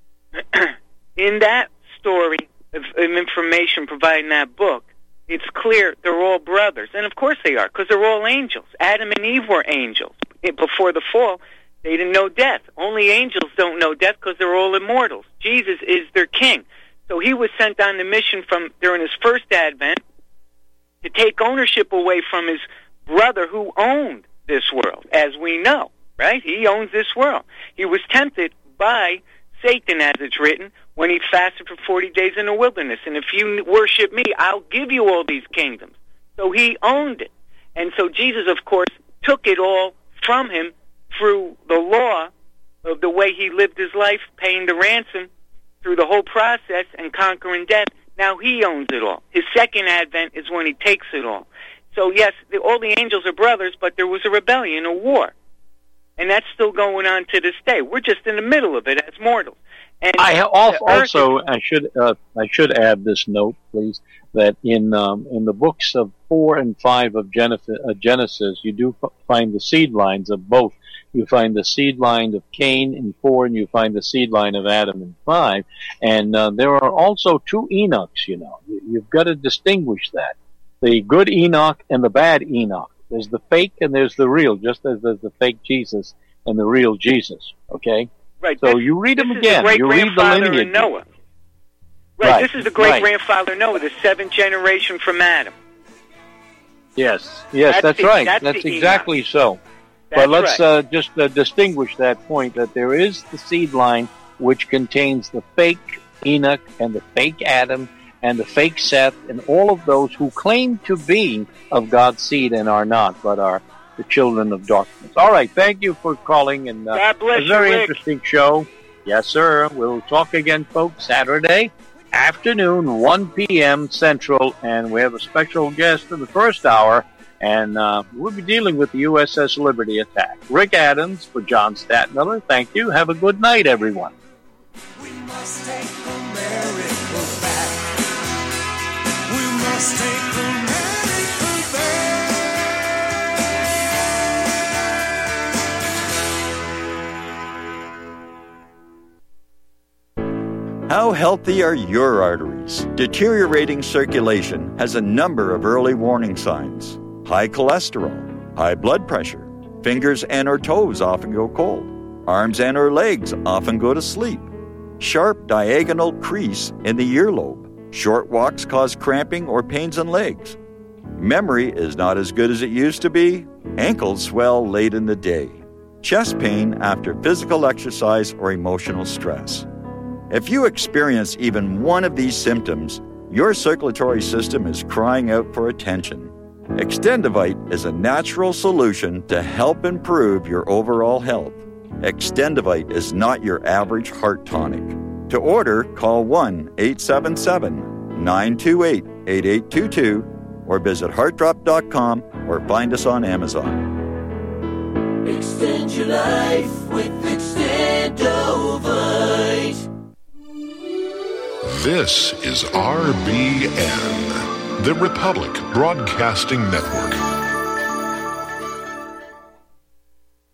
in that story of, of information provided in that book, it's clear they're all brothers. And of course they are, because they're all angels. Adam and Eve were angels. Before the fall, they didn't know death. Only angels don't know death because they're all immortals. Jesus is their king. So he was sent on the mission from during his first advent to take ownership away from his brother who owned this world, as we know, right? He owns this world. He was tempted by Satan, as it's written, when he fasted for forty days in the wilderness. And if you worship me, I'll give you all these kingdoms. So he owned it. And so Jesus, of course, took it all from him through the law of the way he lived his life, paying the ransom through the whole process and conquering death. Now he owns it all. His second advent is when he takes it all. So yes, the, all the angels are brothers, but there was a rebellion, a war. And that's still going on to this day. We're just in the middle of it as mortals. And I also, I should uh, I should add this note, please, that in um, in the books of four and five of Genesis, uh, Genesis, you do f- find the seed lines of both. You find the seed line of Cain in four, and you find the seed line of Adam in five. And uh, there are also two Enochs, you know. You've got to distinguish that. The good Enoch and the bad Enoch. There's the fake and there's the real, just as there's the fake Jesus and the real Jesus, okay? Right. So this, you read them this again. Is the You read the lineage. Noah. Right, right. This is the great-grandfather right. Noah, the seventh generation from Adam. Yes, yes, that's, that's the, right. That's, that's exactly Enoch. so. That's but let's right. uh, just uh, distinguish that point, that there is the seed line which contains the fake Enoch and the fake Adam and the fake Seth and all of those who claim to be of God's seed and are not, but are the children of darkness. All right, thank you for calling, and uh, God bless a very you, Rick. interesting show. Yes, sir. We'll talk again, folks, Saturday afternoon, one p.m. Central, and we have a special guest in the first hour, and uh, we'll be dealing with the U S S Liberty attack. Rick Adams for John Stadtmiller. Thank you. Have a good night, everyone. We must take America back. We must take America back. How healthy are your arteries? Deteriorating circulation has a number of early warning signs. High cholesterol, high blood pressure, fingers and or toes often go cold, arms and or legs often go to sleep, sharp diagonal crease in the earlobe, short walks cause cramping or pains in legs, memory is not as good as it used to be, ankles swell late in the day, chest pain after physical exercise or emotional stress. If you experience even one of these symptoms, your circulatory system is crying out for attention. Extendivite is a natural solution to help improve your overall health. Extendivite is not your average heart tonic. To order, call one eight seven seven, nine two eight, eight eight two two or visit heart drop dot com or find us on Amazon. Extend your life with Extendovite. This is R B N, the Republic Broadcasting Network.